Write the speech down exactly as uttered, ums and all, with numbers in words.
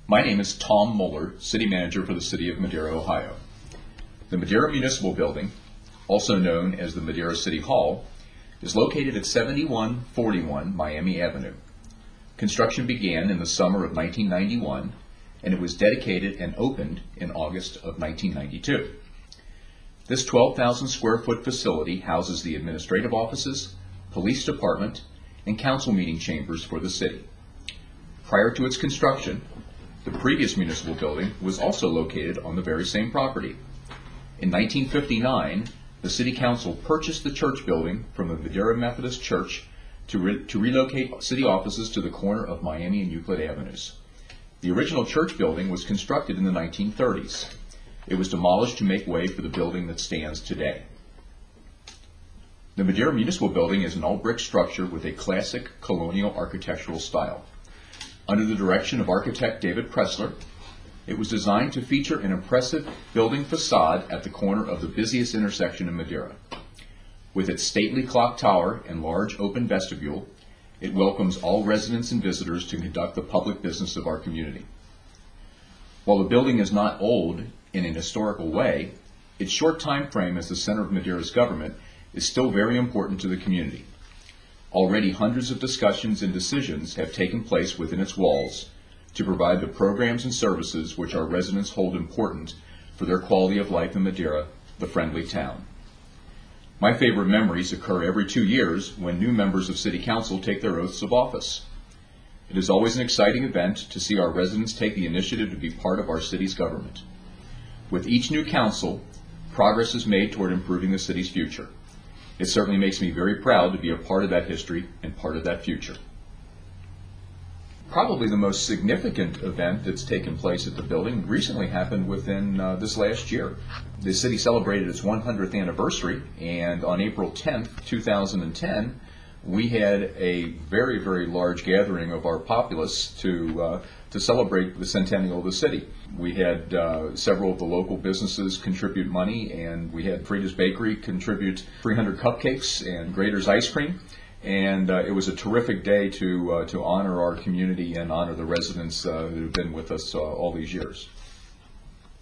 My name is Tom Muller, City Manager for the City of Madera, Ohio. The Madera Municipal Building, also known as the Madera City Hall, is located at seventy-one forty-one Miami Avenue. Construction began in the summer of nineteen ninety-one, and it was dedicated and opened in August of nineteen ninety-two. This twelve thousand square foot facility houses the administrative offices, police department, and council meeting chambers for the city. Prior to its construction, the previous municipal building was also located on the very same property. In nineteen fifty-nine, the City Council purchased the church building from the Madera Methodist Church to, re to relocate city offices to the corner of Miami and Euclid Avenues. The original church building was constructed in the nineteen thirties. It was demolished to make way for the building that stands today. The Madera Municipal Building is an all-brick structure with a classic colonial architectural style. Under the direction of architect David Pressler, it was designed to feature an impressive building facade at the corner of the busiest intersection in Madera. With its stately clock tower and large open vestibule, it welcomes all residents and visitors to conduct the public business of our community. While the building is not old in an historical way, its short time frame as the center of Madera's government is still very important to the community. Already hundreds of discussions and decisions have taken place within its walls to provide the programs and services which our residents hold important for their quality of life in Madera, the friendly town. My favorite memories occur every two years when new members of City Council take their oaths of office. It is always an exciting event to see our residents take the initiative to be part of our city's government. With each new council, progress is made toward improving the city's future. It certainly makes me very proud to be a part of that history and part of that future. Probably the most significant event that's taken place at the building recently happened within uh, this last year. The city celebrated its one hundredth anniversary, and on April tenth, two thousand ten, we had a very, very large gathering of our populace to uh, to celebrate the centennial of the city. We had uh, several of the local businesses contribute money, and we had Frida's Bakery contribute three hundred cupcakes and Grader's ice cream. And uh, it was a terrific day to uh, to honor our community and honor the residents uh, who have been with us uh, all these years.